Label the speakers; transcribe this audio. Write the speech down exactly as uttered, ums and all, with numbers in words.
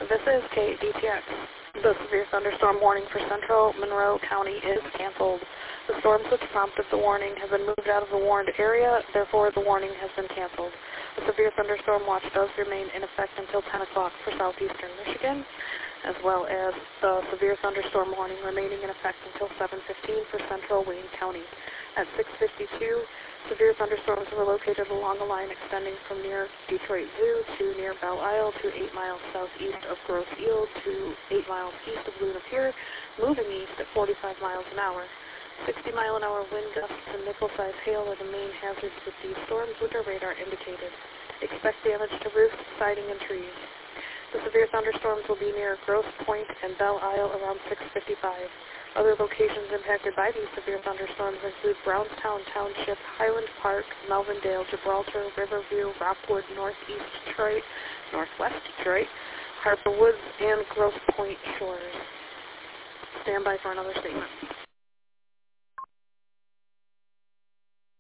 Speaker 1: This is K D T X. The severe thunderstorm warning for central Monroe County is canceled. The storms which prompted the warning have been moved out of the warned area, therefore the warning has been canceled. The severe thunderstorm watch does remain in effect until ten o'clock for southeastern Michigan, as well as the severe thunderstorm warning remaining in effect until seven fifteen for central Wayne County. At six fifty-two, severe thunderstorms were located along a line extending from near Detroit Zoo to near Belle Isle to eight miles southeast of Grosse Ile to eight miles east of Luna Pier, moving east at forty-five miles an hour. sixty mile an hour wind gusts and nickel-sized hail are the main hazards with these storms, which are radar indicated. Expect damage to roofs, siding, and trees. The severe thunderstorms will be near Grosse Pointe and Belle Isle around six fifty-five. Other locations impacted by these severe thunderstorms include Brownstown Township, Highland Park, Melvindale, Gibraltar, Riverview, Rockwood, Northeast Detroit, Northwest Detroit, Harper Woods, and Grosse Pointe Shores. Stand by for another statement.